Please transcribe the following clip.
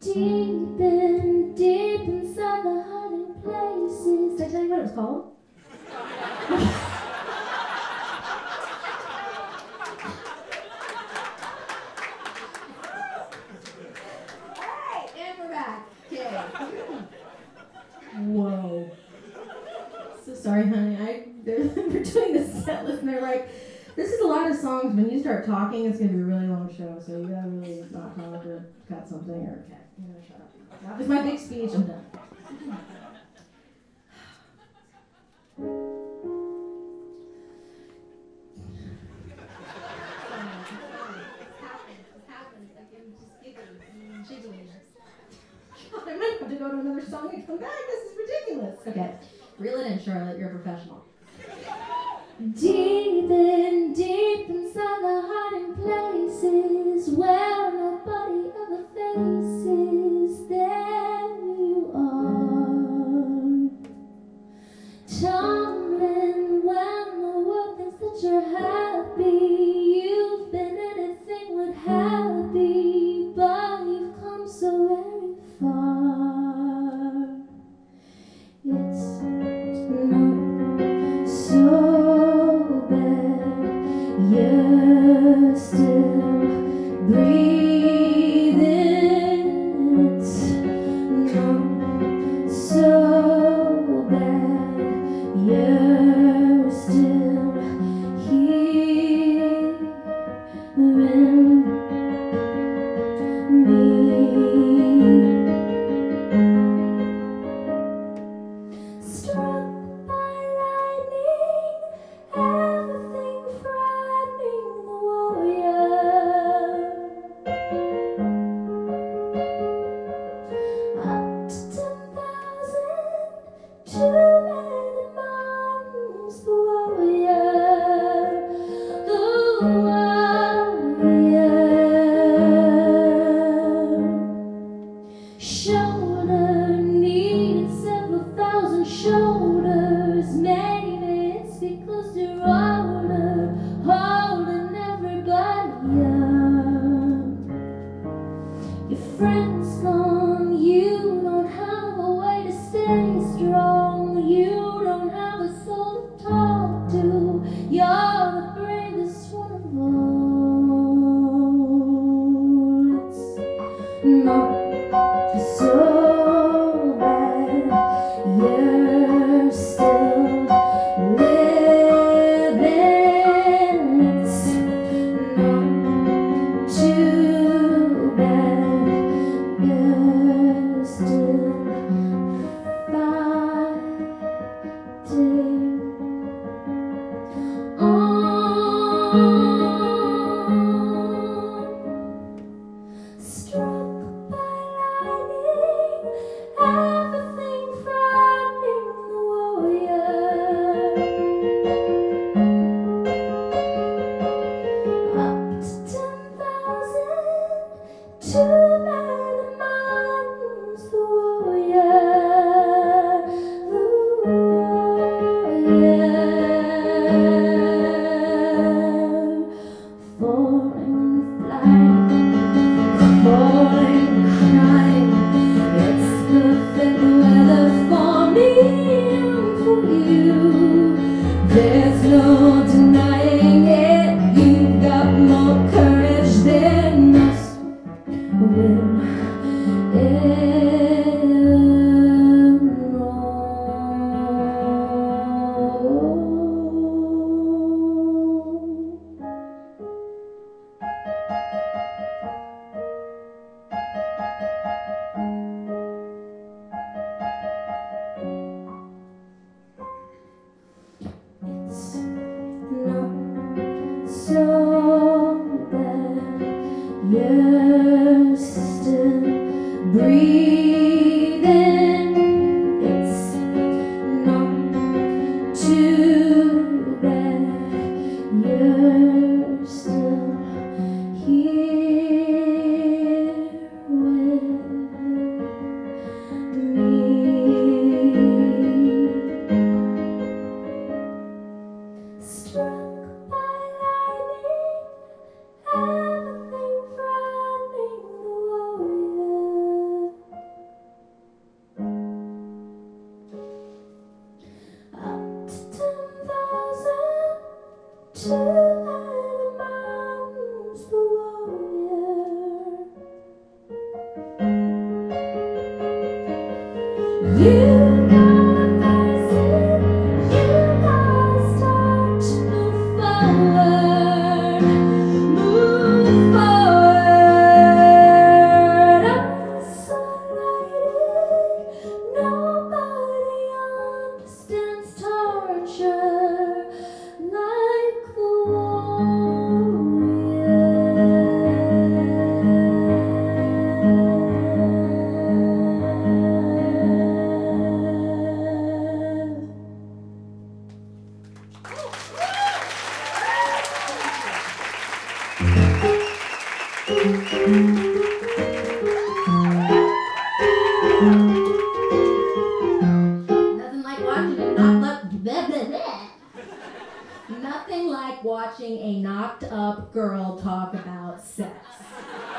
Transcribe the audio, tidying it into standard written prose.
deep inside the hiding places. Did I tell you what it was called? Alright, and we're back. Okay. Whoa. So sorry, honey. We're doing this set list and they're like, this is a lot of songs. When you start talking, it's going to be a really long show, so you gotta really not talk or cut something or okay. You gotta shut up. That was my big speech. I'm done. I might have to go to another song and come back. This is ridiculous. Okay, reel it in, Charlotte. You're a professional. Deep inside the hiding places where nobody ever faces, there you are, tumbling when the world thinks that you're happy. You've been anything but happy, but you've come so very far. It's not so bad, you're still breathing. It's not so bad, you're still hearing me. Struck by lightning, everything frightening the warrior. Up to 10,000, too many mountains, the warrior, the warrior. Shoulder needed several thousand shoulders. Maybe it's because you're older, holding everybody up. Your friend's gone, you don't have a way to stay strong. You don't have a soul to talk to. You're the bravest one of all. It's not so bad, you're still living. It's not too bad, you're still fighting on. Struck by lightning, everything frightening the warrior. Up to 10,000, too many mountains, the warrior, the warrior. Falling and flying, falling, crying. It's perfect weather for me and for you. There's no denying it. You've got more courage than most will ever know. It's not so bad, you're still breathing. It's not too bad, you're still here with me. Struck by lightning, everything frightening the warrior. You gotta face it, you gotta start to move forward, move forward. Isolated, nobody understands torture like the Nothing like watching a knocked up girl talk about sex.